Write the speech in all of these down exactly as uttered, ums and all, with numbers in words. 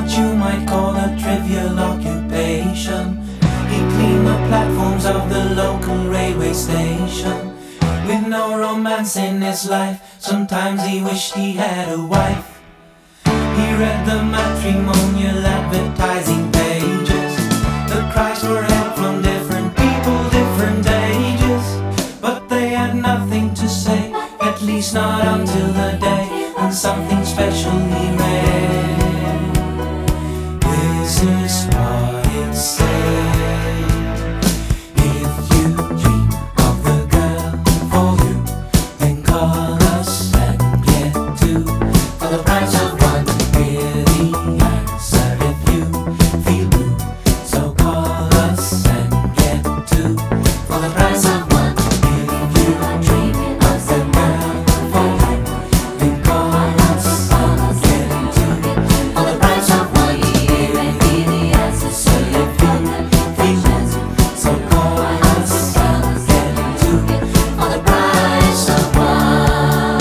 what you might call a trivial occupation. He cleaned the platforms of the local railway station. With no romance in his life, sometimes he wished he had a wife. He read the matrimonial advertising pages, the cries for help from different people, different ages. But they had nothing to say, at least not until the day when something special he read. This is what it said: if you dream of the girl for you, then call us and get two for the price of one. Hear the answer if you feel blue, so call us and get two for the price of one. If you dream of the girl for you, then call us and get two for the price of one. Hear the answer if you feel blue, so call us and get two for the price of one.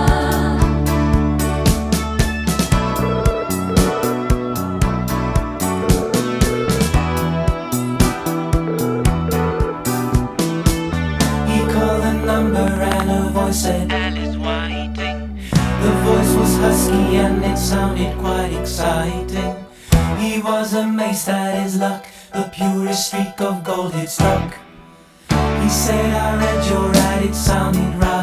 He called the number and a voice said, "Alice Whiting." The voice was husky and it sounded quite exciting. He was amazed at his luck, the purest streak of gold he'd struck. He said, "I read your ad, it sounded right.